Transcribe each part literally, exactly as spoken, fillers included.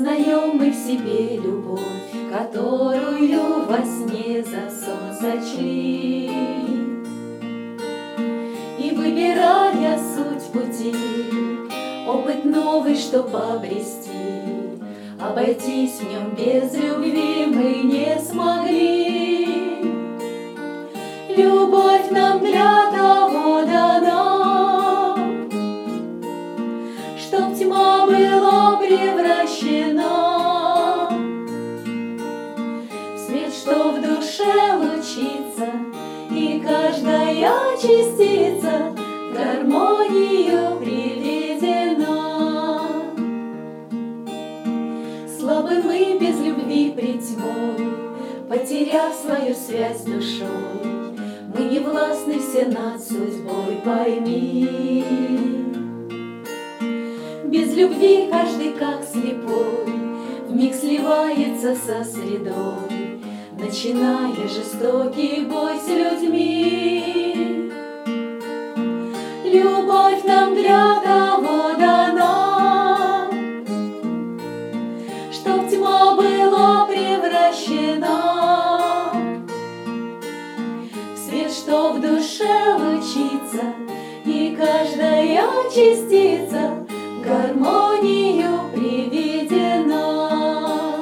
Познаем мы в себе любовь, которую во сне за сон сочли. И выбирая суть пути, опыт новый, чтоб обрести, обойтись в нем без любви мы не смогли. Любовь нам для того дана, чтоб тьма была превращена в свет, что в душе лучится, и каждая частица в гармонию приведена. Слабы мы без любви пред тьмой, потеряв свою связь с душой, мы не властны все над судьбой, пойми. Без любви каждый как слепой вмиг сливается со средой, начиная жестокий бой с людьми. Любовь нам для того дана, чтоб тьма была превращена в свет, что в душе лучится, и каждая частица в гармонию приведена.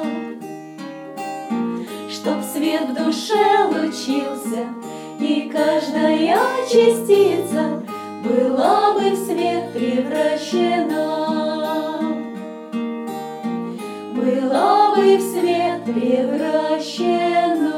Чтоб свет в душе лучился, и каждая частица была бы в свет превращена, была бы в свет превращена.